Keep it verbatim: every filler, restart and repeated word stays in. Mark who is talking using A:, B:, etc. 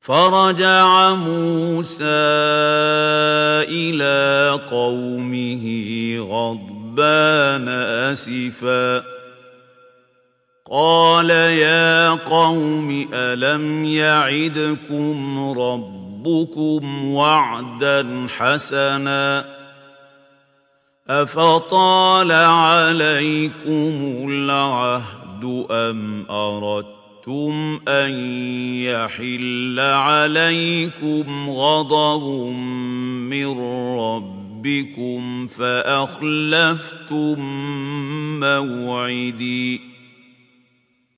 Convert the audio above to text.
A: فرجع موسى إلى قومه غضبان أسفا قال يا قوم ألم يعدكم ربكم وعدا حسنا أفطال عليكم العهد أم أردتم أن يحل عليكم غضب من ربكم فأخلفتم موعدي